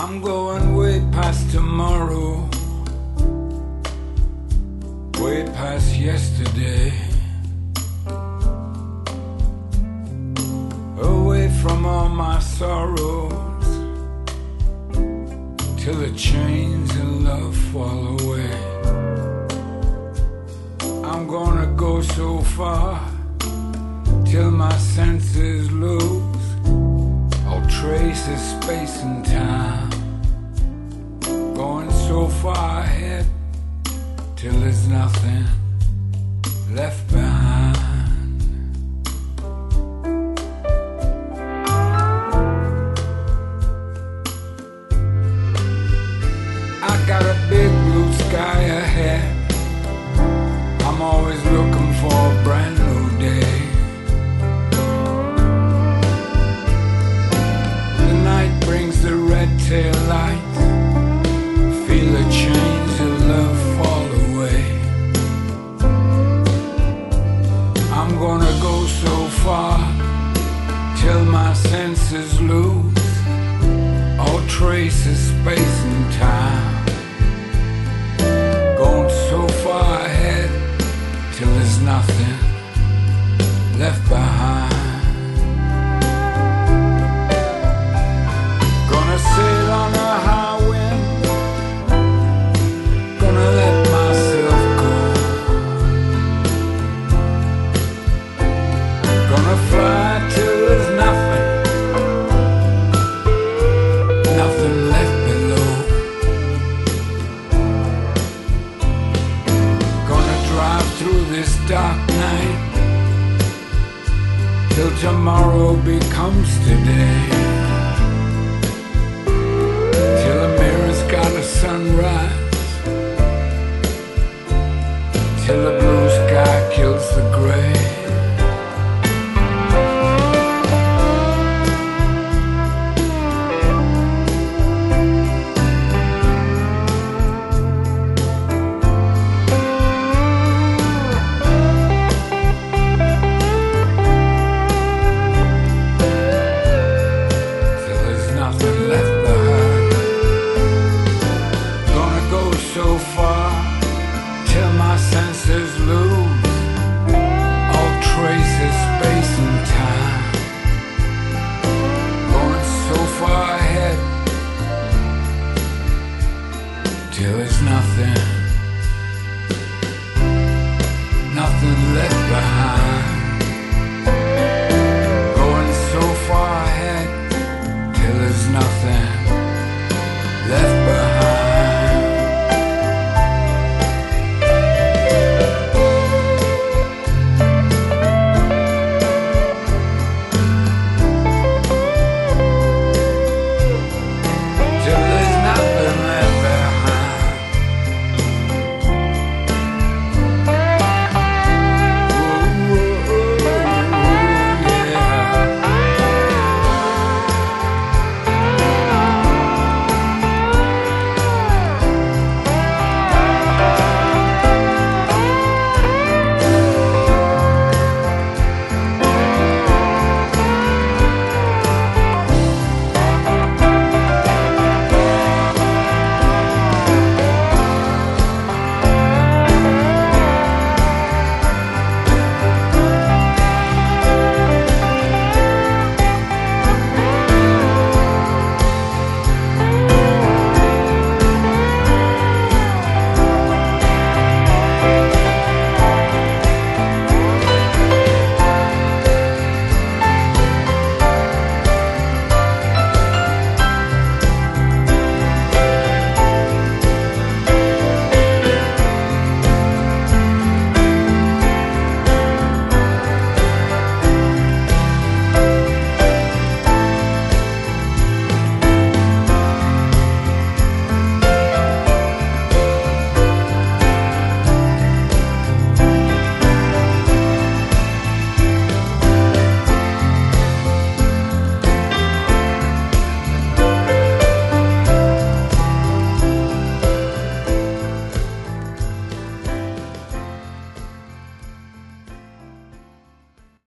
I'm going way past tomorrow, way past yesterday, away from all my sorrows, till the chains of love fall away. I'm gonna go so far, till my senses lose all trace of space and time. Going so far ahead, till there's nothing left behind. I got a big blue sky ahead, I'm always looking for a brand new day. The night brings the red tail lights, feel the chains of love fall away. I'm gonna go so far, till my senses lose all trace of space and time. Going so far ahead, till there's nothing left behind. Gonna sail on a high wind, gonna let myself go, gonna fly till there's nothing, nothing left below. Gonna drive through this dark night, till tomorrow becomes today, till the mirror's got a sunrise, till the blue sky kills the gray. So far, till my senses lose all trace of space and time. Going so far ahead, till there's nothing, nothing left behind. Going so far ahead, till there's nothing